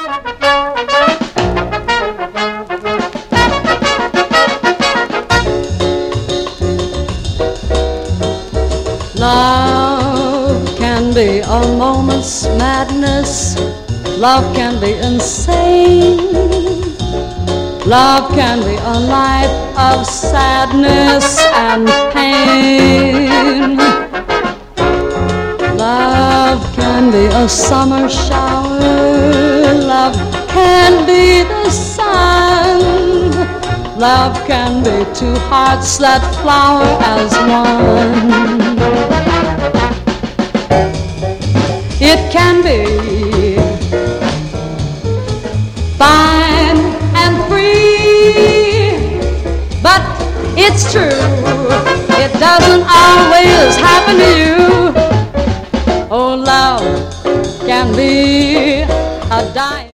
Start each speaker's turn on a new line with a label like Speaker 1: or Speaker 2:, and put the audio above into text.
Speaker 1: Love can be a moment's madness. Love can be insane. Love can be a life of sadness and pain. Love can be a summer shower. Love can be the sun. Love can be two hearts that flower as one. It can be fine and free, but it's true, it doesn't always happen to you. Oh, love can be a dime.